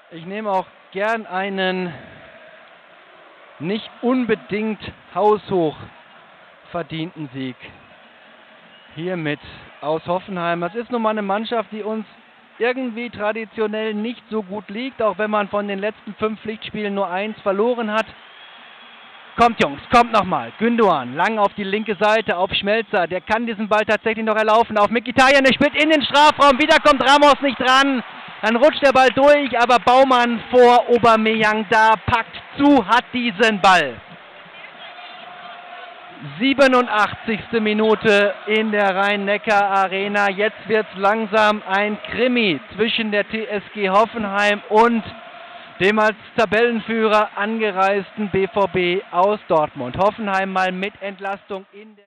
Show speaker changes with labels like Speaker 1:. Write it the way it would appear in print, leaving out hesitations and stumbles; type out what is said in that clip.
Speaker 1: Ich nehme auch gern einen nicht unbedingt haushoch verdienten Sieg hier mit aus Hoffenheim. Das ist nun mal eine Mannschaft, die uns irgendwie traditionell nicht so gut liegt, auch wenn man von den letzten 5 Pflichtspielen nur 1 verloren hat. Kommt Jungs, kommt nochmal. Gündoğan, lang auf die linke Seite, auf Schmelzer. Der kann diesen Ball tatsächlich noch erlaufen. Auf Mkhitaryan, der spielt in den Strafraum. Wieder kommt Ramos nicht dran. Dann rutscht der Ball durch, aber Baumann vor Aubameyang da, packt zu, hat diesen Ball. 87. Minute in der Rhein-Neckar-Arena. Jetzt wird es langsam ein Krimi zwischen der TSG Hoffenheim und dem als Tabellenführer angereisten BVB aus Dortmund. Hoffenheim mal mit Entlastung in der